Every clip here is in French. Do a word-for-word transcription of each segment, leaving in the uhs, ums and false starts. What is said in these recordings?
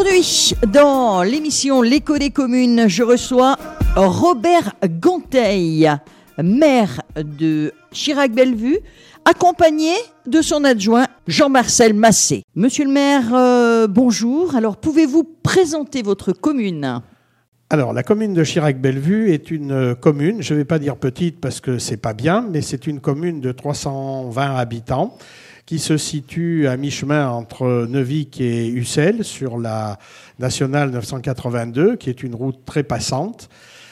Aujourd'hui, dans l'émission L'écho des communes, je reçois Robert Ganteil, maire de Chirac-Bellevue, accompagné de son adjoint Jean-Marcel Massé. Monsieur le maire, euh, bonjour. Alors, pouvez-vous présenter votre commune ? Alors, la commune de Chirac-Bellevue est une commune, je ne vais pas dire petite parce que c'est pas bien, mais c'est une commune de trois cent vingt habitants qui se situe à mi-chemin entre Neuvic et Ussel sur la nationale neuf cent quatre-vingt-deux, qui est une route très passante,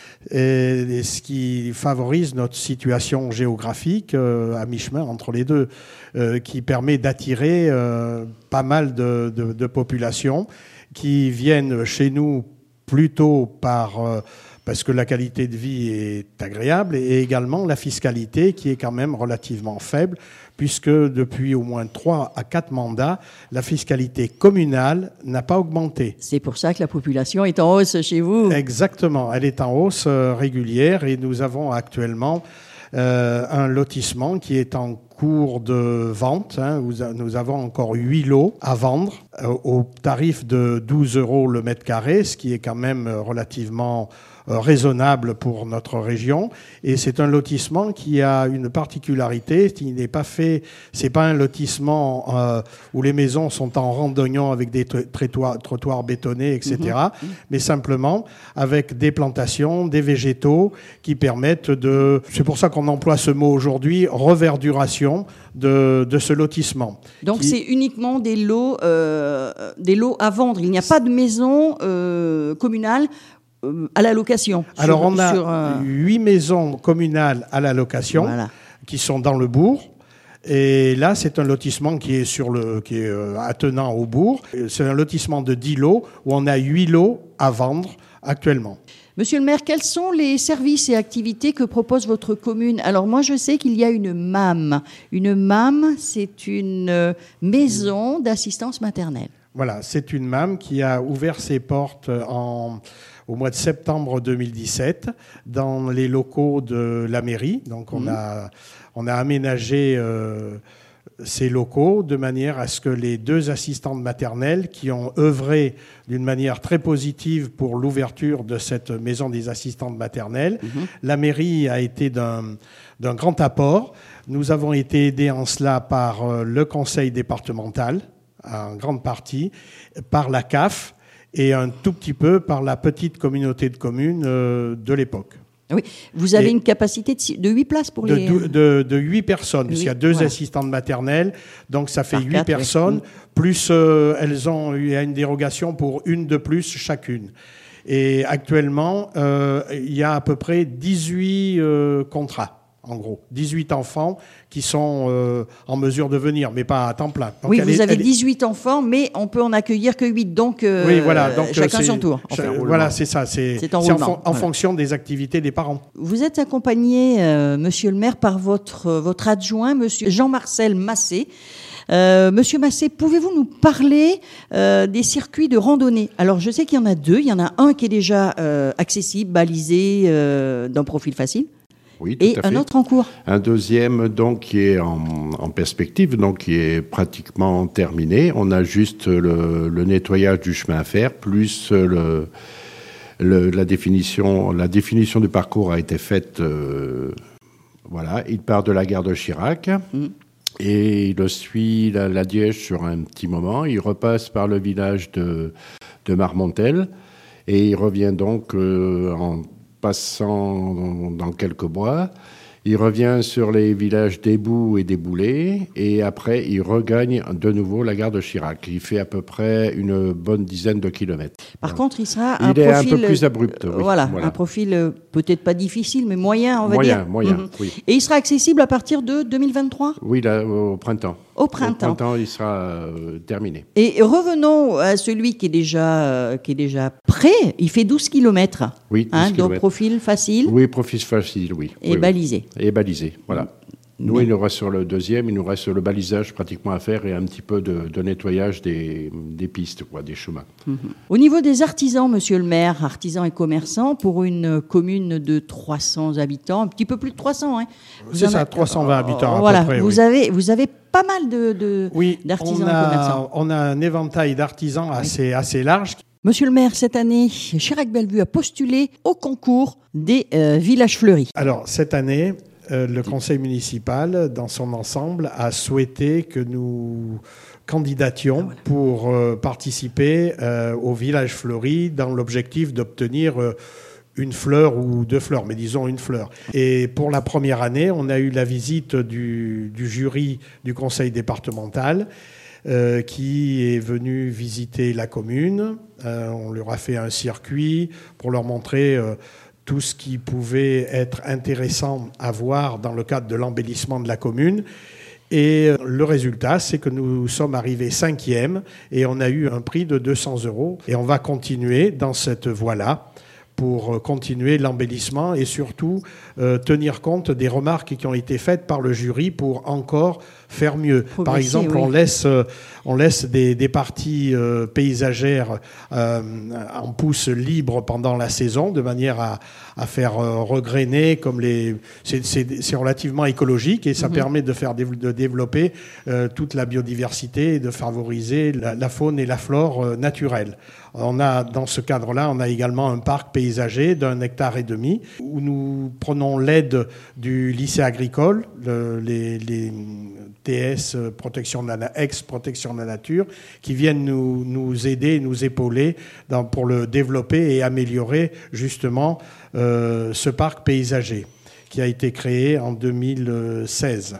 et ce qui favorise notre situation géographique euh, à mi-chemin entre les deux, euh, qui permet d'attirer euh, pas mal de, de, de populations qui viennent chez nous plutôt par, euh, parce que la qualité de vie est agréable, et également la fiscalité qui est quand même relativement faible, puisque depuis au moins trois à quatre mandats, la fiscalité communale n'a pas augmenté. C'est pour ça que la population est en hausse chez vous. Exactement, elle est en hausse euh, régulière, et nous avons actuellement euh, un lotissement qui est en cours de vente. Hein. Nous avons encore huit lots à vendre euh, au tarif de douze euros le mètre carré, ce qui est quand même relativement euh, raisonnable pour notre région. Et c'est un lotissement qui a une particularité, qui n'est pas fait, c'est pas un lotissement euh, où les maisons sont en randonnion avec des trottoirs, trottoirs bétonnés, et cetera, mmh. mais simplement avec des plantations, des végétaux qui permettent de, c'est pour ça qu'on emploie ce mot aujourd'hui, reverduration De, de ce lotissement. Donc qui... c'est uniquement des lots, euh, des lots à vendre. Il n'y a pas de maison euh, communale euh, à la location. Alors sur, on a sur, euh... huit maisons communales à la location, voilà, qui sont dans le bourg. Et là, c'est un lotissement qui est sur le, qui est euh, attenant au bourg. C'est un lotissement de dix lots où on a huit lots à vendre actuellement. Monsieur le maire, quels sont les services et activités que propose votre commune ? Alors moi, je sais qu'il y a une M A M. Une M A M, c'est une maison d'assistance maternelle. Voilà, c'est une M A M qui a ouvert ses portes en, au mois de septembre deux mille dix-sept dans les locaux de la mairie. Donc on, mmh. a, on a aménagé euh, ces locaux de manière à ce que les deux assistantes maternelles qui ont œuvré d'une manière très positive pour l'ouverture de cette maison des assistantes maternelles, mmh. la mairie a été d'un, d'un grand apport. Nous avons été aidés en cela par le conseil départemental, en grande partie, par la C A F et un tout petit peu par la petite communauté de communes euh, de l'époque. Oui, vous avez et une capacité de huit places pour de, les... De, de, de huit personnes, puisqu'il y a deux voilà. assistantes maternelles, donc ça fait Par huit quatre, personnes, oui. plus euh, elles ont eu une dérogation pour une de plus chacune. Et actuellement, euh, il y a à peu près dix-huit euh, contrats. En gros, dix-huit enfants qui sont euh, en mesure de venir, mais pas à temps plein. Donc oui, vous est, avez dix-huit enfants, mais on peut en accueillir que huit, donc, euh, oui, voilà, donc chacun son tour. Enfin, voilà, c'est ça, c'est, c'est en, c'est en, en voilà. fonction des activités des parents. Vous êtes accompagné, euh, monsieur le maire, par votre, votre adjoint, monsieur Jean-Marcel Massé. Euh, Monsieur Massé, pouvez-vous nous parler euh, des circuits de randonnée ? Alors, je sais qu'il y en a deux. Il y en a un qui est déjà euh, accessible, balisé, euh, d'un profil facile. Oui, tout et à fait. Un autre en cours. Un deuxième, donc, qui est en, en perspective, donc qui est pratiquement terminé. On a juste le, le nettoyage du chemin à faire, plus le, le, la définition, la définition du parcours a été faite. Euh, voilà, il part de la gare de Chirac. Mmh. Et il suit la, la Dièche sur un petit moment. Il repasse par le village de, de Marmontel. Et il revient donc euh, en passant dans, dans quelques bois. Il revient sur les villages d'Ébou et d'Éboulé. Et après, il regagne de nouveau la gare de Chirac. Il fait à peu près une bonne dizaine de kilomètres. Par voilà. contre, il sera il un est profil... un peu plus abrupt. Oui. Voilà, voilà, un profil euh, peut-être pas difficile, mais moyen, on va moyen, dire. Moyen, mmh. oui. Et il sera accessible à partir de deux mille vingt-trois ? Oui, là, au printemps. Au printemps. Au printemps, il sera euh, terminé. Et revenons à celui qui est déjà, euh, qui est déjà prêt. Il fait douze kilomètres. Oui, douze hein, kilomètres. Donc profil facile. Oui, profil facile, oui. Et oui, balisé. Oui. Et balisé, voilà. Nous, Mais... il nous reste sur le deuxième, il nous reste le balisage pratiquement à faire et un petit peu de, de nettoyage des, des pistes, quoi, des chemins. Mmh. Au niveau des artisans, monsieur le maire, artisans et commerçants, pour une commune de trois cents habitants, un petit peu plus de trois cents, hein. C'est ça, a... trois cent vingt habitants à voilà, peu près. Vous oui. avez, vous avez pas mal de, de, oui, d'artisans on a, et commerçants. On a un éventail d'artisans assez, oui. assez large. Monsieur le maire, cette année, Chirac-Bellevue a postulé au concours des euh, villages fleuris. Alors, cette année, euh, le conseil municipal, dans son ensemble, a souhaité que nous candidations ah, voilà. pour euh, participer euh, au village fleuri dans l'objectif d'obtenir euh, une fleur ou deux fleurs, mais disons une fleur. Et pour la première année, on a eu la visite du, du jury du conseil départemental euh, qui est venu visiter la commune. Euh, on leur a fait un circuit pour leur montrer euh, tout ce qui pouvait être intéressant à voir dans le cadre de l'embellissement de la commune. Et le résultat, c'est que nous sommes arrivés cinquième et on a eu un prix de deux cents euros. Et on va continuer dans cette voie-là pour continuer l'embellissement et surtout euh, tenir compte des remarques qui ont été faites par le jury pour encore faire mieux. Progresser, par exemple, oui. on laisse, euh, on laisse des, des parties euh, paysagères euh, en pousse libre pendant la saison, de manière à, à faire euh, regrainer, comme les, c'est, c'est, c'est relativement écologique et ça mm-hmm. permet de faire de développer euh, toute la biodiversité et de favoriser la, la faune et la flore euh, naturelle. On a, dans ce cadre-là, on a également un parc paysager d'un hectare et demi où nous prenons l'aide du lycée agricole, le, les, les T S protection de la, ex-protection de la nature, qui viennent nous, nous aider, nous épauler dans, pour le développer et améliorer justement euh, ce parc paysager qui a été créé en deux mille seize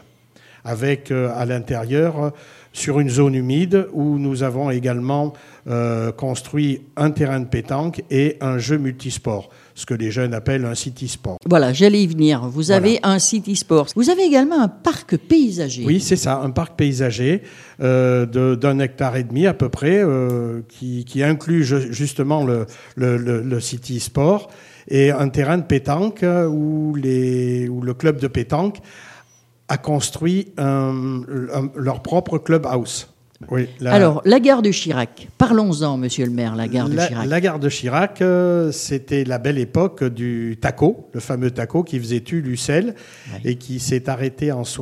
avec euh, à l'intérieur sur une zone humide où nous avons également euh, construit un terrain de pétanque et un jeu multisport, ce que les jeunes appellent un city sport. Voilà, j'allais y venir. Vous voilà. avez un city sport. Vous avez également un parc paysager. Oui, c'est ça, un parc paysager euh, de, d'un hectare et demi à peu près, euh, qui, qui inclut justement le, le, le, le city sport et un terrain de pétanque où, les, où le club de pétanque a construit un, un, leur propre clubhouse. Oui, la, Alors, la gare de Chirac, parlons-en, monsieur le maire, la gare de la, Chirac. La gare de Chirac, euh, c'était la belle époque du taco, le fameux taco qui faisait Tulle Ussel oui. et qui s'est arrêté en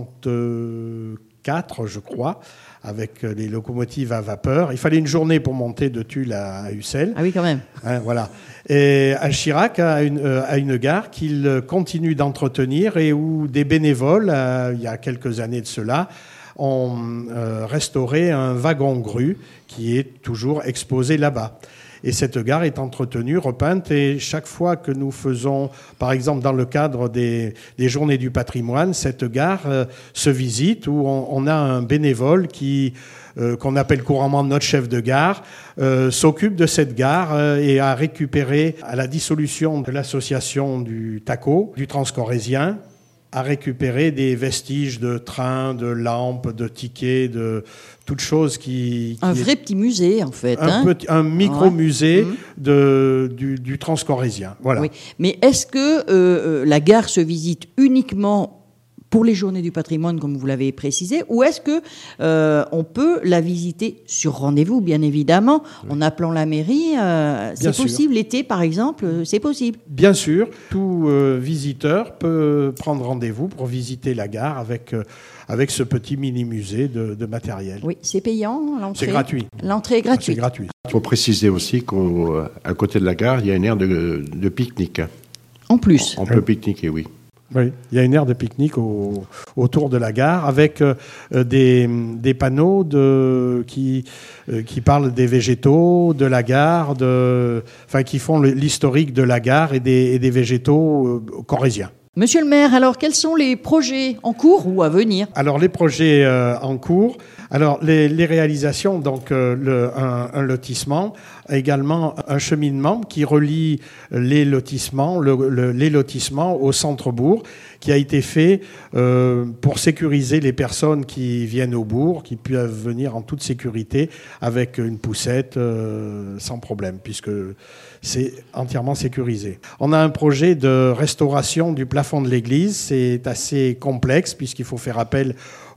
soixante-quatre, je crois, avec les locomotives à vapeur. Il fallait une journée pour monter de Tulle à Ussel. Ah oui, quand même. Hein, voilà. Et à Chirac a une, euh, a une gare qu'il continue d'entretenir et où des bénévoles, euh, il y a quelques années de cela, ont euh, restauré un wagon grue qui est toujours exposé là-bas. Et cette gare est entretenue, repeinte, et chaque fois que nous faisons, par exemple dans le cadre des, des Journées du patrimoine, cette gare euh, se visite où on, on a un bénévole qui, euh, qu'on appelle couramment notre chef de gare, euh, s'occupe de cette gare euh, et a récupéré, à la dissolution de l'association du TACO, du Transcorrésien, à récupérer des vestiges de trains, de lampes, de tickets, de toutes choses qui... qui un vrai petit musée, en fait. Un, hein petit, un micro-musée ouais. de, du, du Transcorrésien. Voilà. Oui. Mais est-ce que euh, la gare se visite uniquement pour les Journées du patrimoine, comme vous l'avez précisé, ou est-ce que euh, on peut la visiter sur rendez-vous, bien évidemment, oui. en appelant la mairie euh, C'est bien possible, sûr. L'été, par exemple, c'est possible. Bien sûr, tout euh, visiteur peut prendre rendez-vous pour visiter la gare avec, euh, avec ce petit mini-musée de, de matériel. Oui, c'est payant, l'entrée. C'est gratuit. L'entrée est gratuite. C'est gratuit. Il faut préciser aussi qu'à côté de la gare, il y a une aire de, de pique-nique. En plus. On, on peut pique-niquer, oui. Oui, il y a une aire de pique-nique au, autour de la gare avec euh, des, des panneaux de, qui, euh, qui parlent des végétaux, de la gare, de, enfin, qui font le, l'historique de la gare et des, et des végétaux euh, corréziens. Monsieur le maire, alors quels sont les projets en cours ou à venir ? Alors les projets euh, en cours, alors les, les réalisations, donc euh, le, un, un lotissement, également un cheminement qui relie les lotissements, le, le, les lotissements au centre-bourg, qui a été fait euh, pour sécuriser les personnes qui viennent au bourg, qui peuvent venir en toute sécurité avec une poussette euh, sans problème, puisque c'est entièrement sécurisé. On a un projet de restauration du plafond de l'église. C'est assez complexe puisqu'il faut faire appel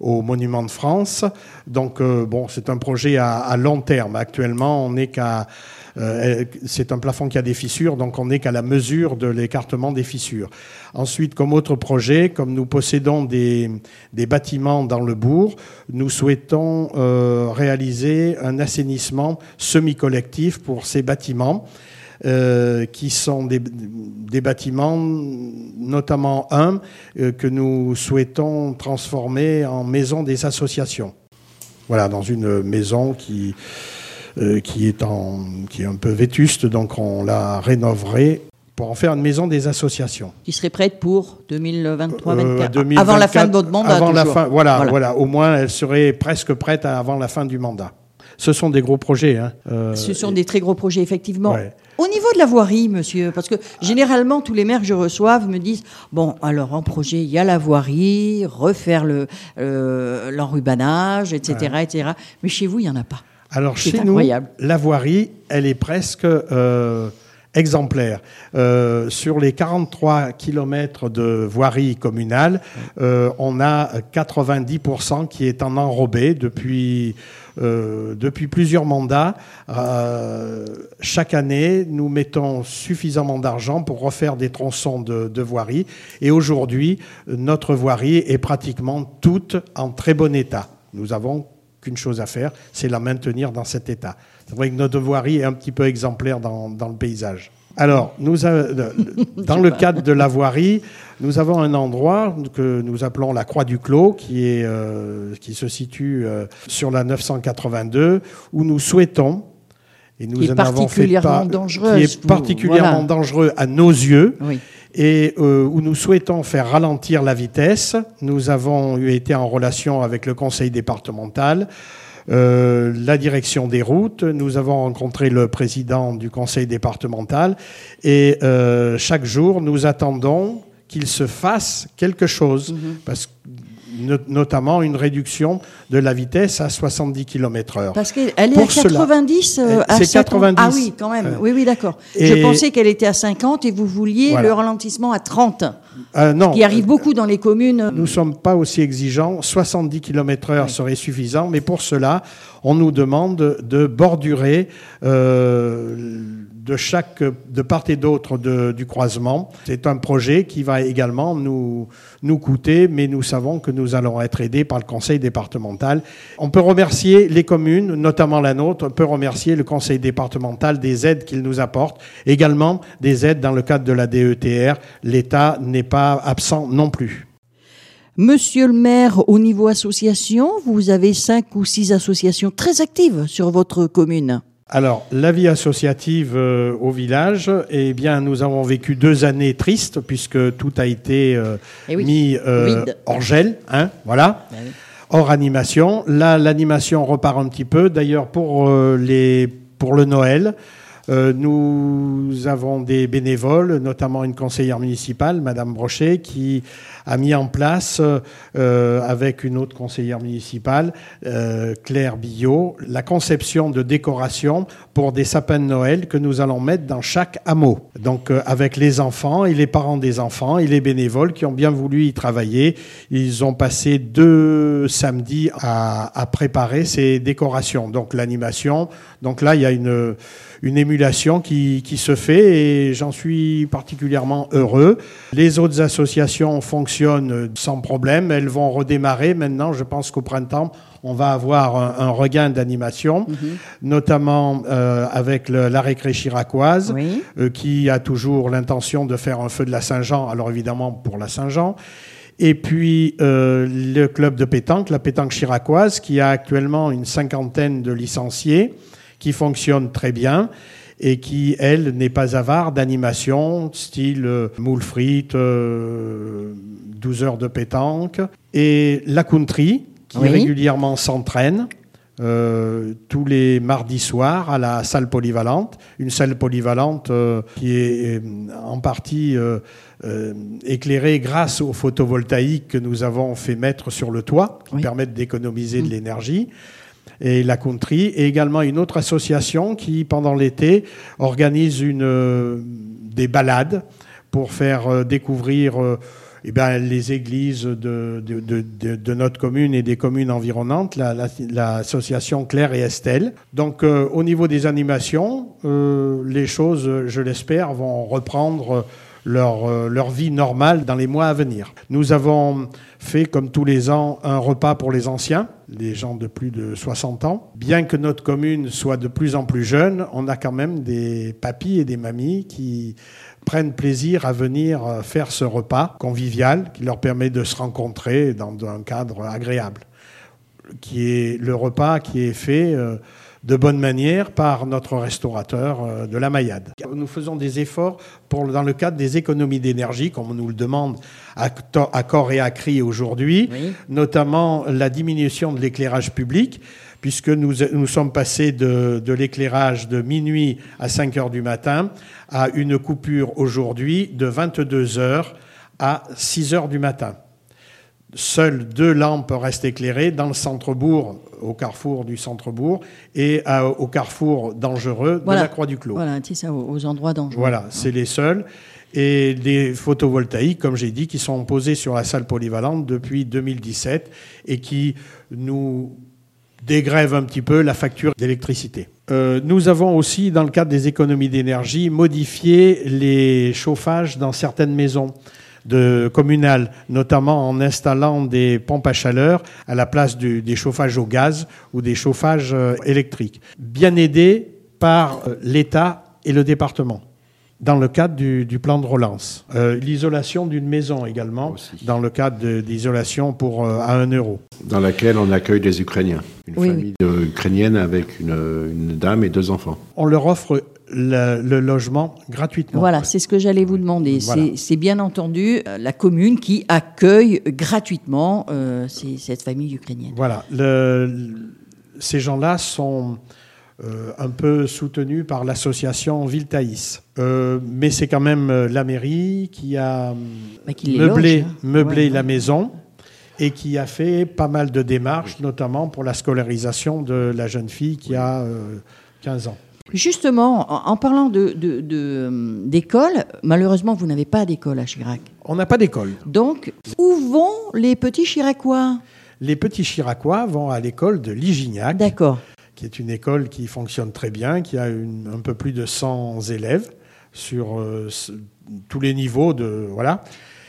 aux monuments de France. Donc, euh, bon, c'est un projet à, à long terme. Actuellement, on n'est qu'à... Euh, c'est un plafond qui a des fissures, donc on n'est qu'à la mesure de l'écartement des fissures. Ensuite, comme autre projet, comme nous possédons des, des bâtiments dans le bourg, nous souhaitons euh, réaliser un assainissement semi-collectif pour ces bâtiments, euh, qui sont des, des bâtiments, notamment un, euh, que nous souhaitons transformer en maison des associations. Voilà, dans une maison qui... Euh, qui est en, qui est un peu vétuste, donc on la rénoverait pour en faire une maison des associations. Qui serait prête pour deux mille vingt-trois euh, vingt-quatre, deux mille vingt-quatre, avant la fin de votre mandat. Avant la fin, voilà, voilà. voilà, au moins elle serait presque prête avant la fin du mandat. Ce sont des gros projets. Hein. Euh, Ce sont des très gros projets, effectivement. Ouais. Au niveau de la voirie, monsieur, parce que généralement, tous les maires que je reçois me disent « Bon, alors en projet, il y a la voirie, refaire le, euh, l'enrubanage, et cetera, ouais. et cetera. Mais chez vous, il n'y en a pas. » Alors C'est chez incroyable. nous, la voirie, elle est presque euh, exemplaire. Euh, sur les quarante-trois kilomètres de voirie communale, euh, on a quatre-vingt-dix pour cent qui est en enrobé depuis, euh, depuis plusieurs mandats. Euh, chaque année, nous mettons suffisamment d'argent pour refaire des tronçons de, de voirie. Et aujourd'hui, notre voirie est pratiquement toute en très bon état. Nous avons qu'une chose à faire, c'est la maintenir dans cet état. C'est vrai que notre voirie est un petit peu exemplaire dans, dans le paysage. Alors, nous a, dans le cadre de la voirie, nous avons un endroit que nous appelons la Croix du Clos, qui, est, euh, qui se situe euh, sur la neuf cent quatre-vingt-deux, où nous souhaitons, et nous qui est en avons fait particulièrement pas, dangereuse. qui est particulièrement voilà. dangereux à nos yeux, oui. et euh, où nous souhaitons faire ralentir la vitesse. Nous avons été en relation avec le conseil départemental, euh, la direction des routes. Nous avons rencontré le président du conseil départemental et euh, chaque jour, nous attendons qu'il se fasse quelque chose, mmh. parce que notamment une réduction de la vitesse à soixante-dix kilomètres heure. Parce qu'elle est Pour à quatre-vingt-dix cela, euh, à c'est quatre-vingt-dix. Ah oui, quand même. Euh, oui, oui, d'accord. et... Je pensais qu'elle était à cinquante et vous vouliez voilà. le ralentissement à trente. Euh, non. Qui arrive beaucoup dans les communes. Nous ne sommes pas aussi exigeants. soixante-dix kilomètres heure oui. serait suffisant, mais pour cela, on nous demande de bordurer euh, de chaque, de part et d'autre de, du croisement. C'est un projet qui va également nous, nous coûter, mais nous savons que nous allons être aidés par le conseil départemental. On peut remercier les communes, notamment la nôtre, on peut remercier le conseil départemental des aides qu'il nous apporte, également des aides dans le cadre de la D E T R. L'État n'est pas absent non plus. Monsieur le maire, au niveau association, vous avez cinq ou six associations très actives sur votre commune. Alors, la vie associative euh, au village, eh bien, nous avons vécu deux années tristes puisque tout a été euh, oui. mis euh, hors gel, hein, voilà, oui. hors animation. Là, l'animation repart un petit peu. D'ailleurs, pour euh, les pour le Noël, euh, nous avons des bénévoles, notamment une conseillère municipale, Madame Brochet, qui a mis en place, euh, avec une autre conseillère municipale, euh, Claire Billot, la conception de décoration pour des sapins de Noël que nous allons mettre dans chaque hameau. Donc, euh, avec les enfants et les parents des enfants et les bénévoles qui ont bien voulu y travailler, ils ont passé deux samedis à, à préparer ces décorations. Donc, l'animation. Donc là, il y a une, une émulation qui, qui se fait et j'en suis particulièrement heureux. Les autres associations fonctionnent sans problème. Elles vont redémarrer maintenant. Je pense qu'au printemps, on va avoir un, un regain d'animation, mmh. notamment euh, avec le, la récré chiracoise, oui. euh, qui a toujours l'intention de faire un feu de la Saint-Jean, alors évidemment pour la Saint-Jean. Et puis euh, le club de pétanque, la pétanque chiracoise, qui a actuellement une cinquantaine de licenciés, qui fonctionne très bien et qui, elle, n'est pas avare d'animation, style euh, moule frites, euh, douze heures de pétanque. Et la country, qui oui. régulièrement s'entraîne euh, tous les mardis soirs à la salle polyvalente. Une salle polyvalente euh, qui est en partie euh, euh, éclairée grâce au photovoltaïque que nous avons fait mettre sur le toit, qui oui. permettent d'économiser mmh. de l'énergie. Et la country, et également une autre association qui, pendant l'été, organise une, euh, des balades pour faire euh, découvrir euh, eh ben, les églises de, de, de, de, de notre commune et des communes environnantes, la, la, l'association Claire et Estelle. Donc, euh, au niveau des animations, euh, les choses, je l'espère, vont reprendre leur, euh, leur vie normale dans les mois à venir. Nous avons fait, comme tous les ans, un repas pour les anciens, les gens de plus de soixante ans. Bien que notre commune soit de plus en plus jeune, on a quand même des papis et des mamies qui prennent plaisir à venir faire ce repas convivial qui leur permet de se rencontrer dans un cadre agréable, qui est le repas qui est fait de bonne manière par notre restaurateur de la Maillade. Nous faisons des efforts pour, dans le cadre des économies d'énergie, comme on nous le demande à, à corps et à cri aujourd'hui, oui. Notamment la diminution de l'éclairage public, puisque nous, nous sommes passés de, de l'éclairage de minuit à cinq heures du matin à une coupure aujourd'hui de vingt-deux heures à six heures du matin. Seules deux lampes restent éclairées dans le centre-bourg, au carrefour du centre-bourg, et à, au carrefour dangereux voilà. de la Croix-du-Clos. Voilà, c'est ça, aux endroits dangereux. Voilà, c'est les seuls. Et des photovoltaïques, comme j'ai dit, qui sont posés sur la salle polyvalente depuis deux mille dix-sept et qui nous dégrèvent un petit peu la facture d'électricité. Euh, nous avons aussi, dans le cadre des économies d'énergie, modifié les chauffages dans certaines maisons de communales, notamment en installant des pompes à chaleur à la place du, des chauffages au gaz ou des chauffages euh, électriques, bien aidés par euh, l'État et le département, dans le cadre du, du plan de relance. Euh, l'isolation d'une maison également, aussi. Dans le cadre de, d'isolation pour, euh, à un euro. Dans laquelle on accueille des Ukrainiens, une oui, famille oui. De, ukrainienne avec une, une dame et deux enfants. On leur offre Le, le logement gratuitement. Voilà, c'est ce que j'allais vous demander. Voilà. C'est, c'est bien entendu la commune qui accueille gratuitement euh, ces, cette famille ukrainienne. Voilà. Le, le, ces gens-là sont euh, un peu soutenus par l'association Viltaïs. Euh, mais c'est quand même la mairie qui a bah, qui meublé, loge, hein. meublé ouais, la ouais. maison et qui a fait pas mal de démarches, notamment pour la scolarisation de la jeune fille qui a euh, quinze ans. Justement, en, en parlant de, de, de, d'école, malheureusement, vous n'avez pas d'école à Chirac. On n'a pas d'école. Donc, où vont les petits Chiracois ? Les petits Chiracois vont à l'école de Ligignac. D'accord. Qui est une école qui fonctionne très bien, qui a une, un peu plus de cent élèves sur euh, tous les niveaux de voilà.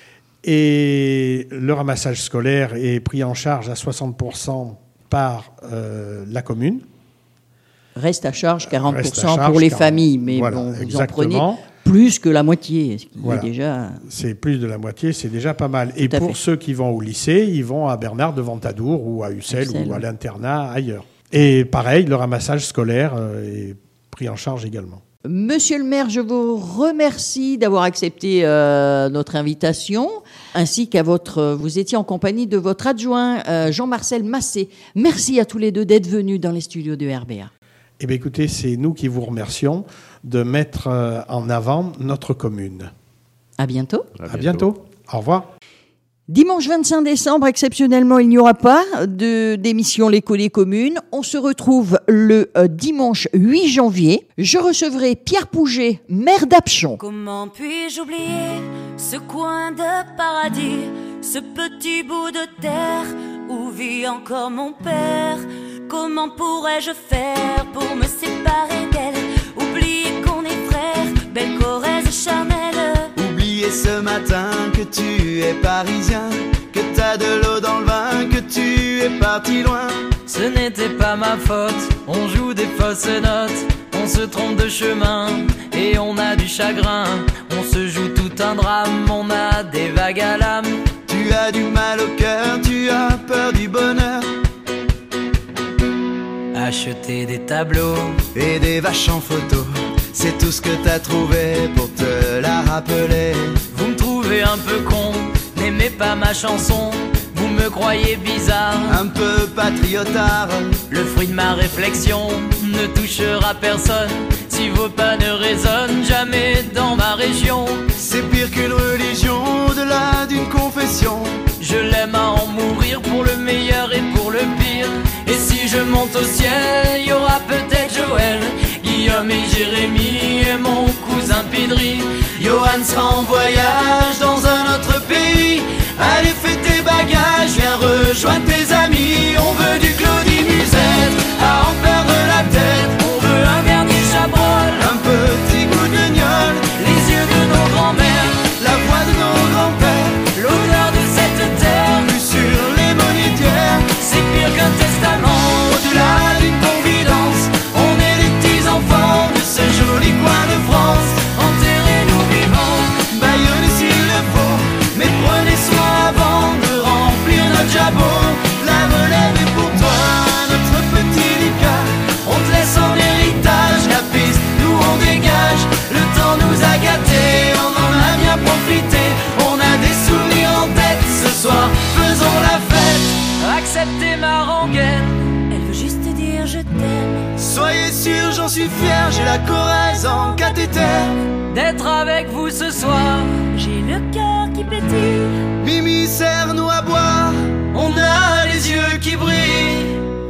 Et le ramassage scolaire est pris en charge à soixante pour cent par euh, la commune. Reste à charge quarante pour cent à charge, pour les quarante familles, mais voilà, bon, vous exactement. en prenez plus que la moitié, ce qui voilà. est déjà... C'est plus de la moitié, c'est déjà pas mal. Tout et pour fait. Ceux qui vont au lycée, ils vont à Bernard de Ventadour ou à Ussel, Ussel ou à ouais. l'internat ailleurs. Et pareil, le ramassage scolaire est pris en charge également. Monsieur le maire, je vous remercie d'avoir accepté euh, notre invitation, ainsi qu'à votre... Vous étiez en compagnie de votre adjoint, euh, Jean-Marcel Massé. Merci à tous les deux d'être venus dans les studios de R B A. Eh bien, écoutez, c'est nous qui vous remercions de mettre en avant notre commune. À bientôt. À bientôt. À bientôt. Au revoir. Dimanche vingt-cinq décembre, exceptionnellement, il n'y aura pas de, d'émission L'écho des communes. On se retrouve le euh, dimanche huit janvier. Je recevrai Pierre Pouget, maire d'Apchon. Comment puis-je oublier ce coin de paradis, ce petit bout de terre où vit encore mon père? Comment pourrais-je faire pour me séparer d'elle? Oublier qu'on est frères, belle Corrèze charnelle. Oublier ce matin que tu es parisien, que t'as de l'eau dans le vin, que tu es parti loin. Ce n'était pas ma faute, on joue des fausses notes, on se trompe de chemin et on a du chagrin. On se joue tout un drame, on a des vagues à l'âme. Tu as du mal au cœur, tu as peur du bonheur. Acheter des tableaux et des vaches en photo, c'est tout ce que t'as trouvé pour te la rappeler. Vous me trouvez un peu con, n'aimez pas ma chanson. Vous me croyez bizarre, un peu patriotard. Le fruit de ma réflexion ne touchera personne si vos pas ne résonnent jamais dans ma région. C'est pire qu'une religion, au-delà d'une confession. Je l'aime à en mourir pour le meilleur et pour le pire. Et si je monte au ciel, il y aura peut-être Joël, Guillaume et Jérémy et mon cousin Pidri. Johan sera en voyage dans un autre pays. rejoindre tes amis. On veut du Claudie Musette, à en perdre la tête. On veut un Bernier Chabrol, un petit goût de gnôle, les yeux de nos grands-mères, la voix de nos grands-pères, l'odeur de cette terre. vue sur les monétières. C'est pire qu'un testament. Au-delà d'une confidence, on est les petits enfants de ce joli coin de France. Enterrez-nous vivants, Baillonnez s'il le faut, mais prenez soin avant de remplir notre jabot. La relève est pour toi, notre petit Lucas. On te laisse en héritage la piste, nous on dégage. Le temps nous a gâtés, on en a bien profité. On a des souvenirs en tête, ce soir faisons la fête. acceptez ma rengaine. Elle veut juste te dire je t'aime. Soyez sûrs, j'en suis fier, j'ai la Corrèze en cathéter. D'être avec vous ce soir, J'ai le cœur qui pétille. Mimi, serre-nous à boire, on a les yeux qui brillent.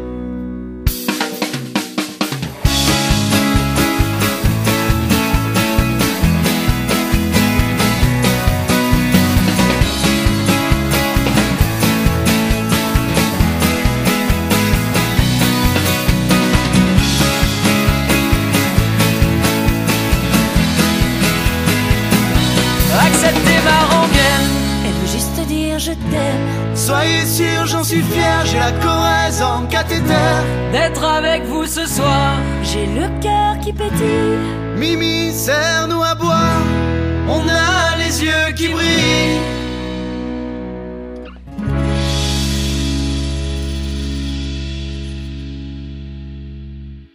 acceptez ma rengaine. Elle veut juste te dire je t'aime. Soyez sûrs, j'en suis fier, j'ai la Corrèze en cathéter. D'être avec vous ce soir, J'ai le cœur qui pétille. Mimi, serre-nous à boire, on a les yeux qui brillent.